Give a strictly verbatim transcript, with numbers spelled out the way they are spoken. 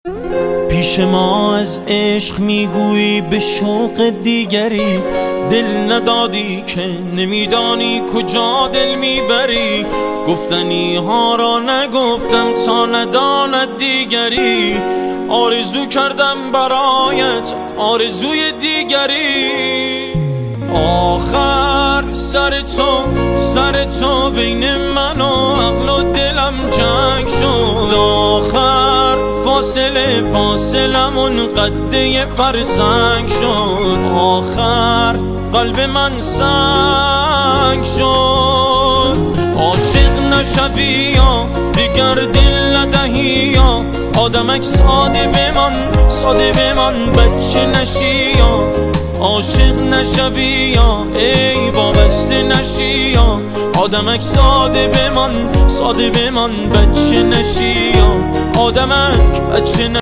پیش ما از عشق میگویی به شوق دیگری، دل ندادی که نمیدانی کجا دل میبری. گفتنی ها را نگفتم تا نداند دیگری، آرزو کردم برایت آرزوی دیگری. آخر سر تو سر تو بین من و عقل و دلم جنگ شد. آخر فاصله فاصلمون قده فرسنگ شد. آخر قلب من سنگ شد. عاشق نشوی یا دیگر دل ندهی یا آدمک ساده بمان ساده بمان بچه نشی یا عاشق نشوی یا ای وابسته نشی یا آدمک ساده بمان ساده بمان بچه نشی یا آدمک بچه نشی.